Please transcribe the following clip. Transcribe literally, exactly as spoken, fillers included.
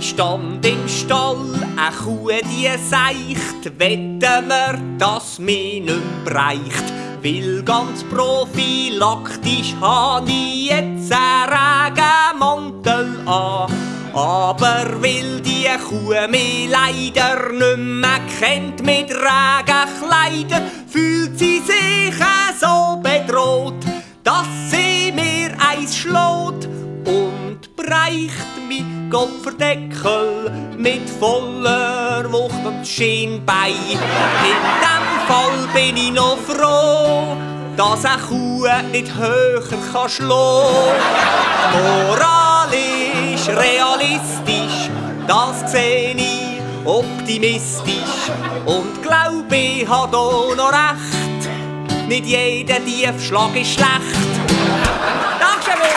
Ich stand im Stall, eine Kuh, die seicht. Wetten wir, dass mich nicht breicht. Weil ganz prophylaktisch habe ich jetzt einen Regenmantel an. Aber weil die Kuh mich leider nicht mehr kennt mit Regenkleidern, fühlt sie sich so bedroht, dass sie mir eins schlägt und breicht mich Kopfverdeckel mit voller Wucht und Schienbein. In dem Fall bin ich noch froh, dass eine Kuh nicht höher kann schlagen. Moralisch, realistisch, das sehe ich optimistisch und glaube, ich habe da noch recht. Nicht jeder Tiefschlag ist schlecht. Dankeschön.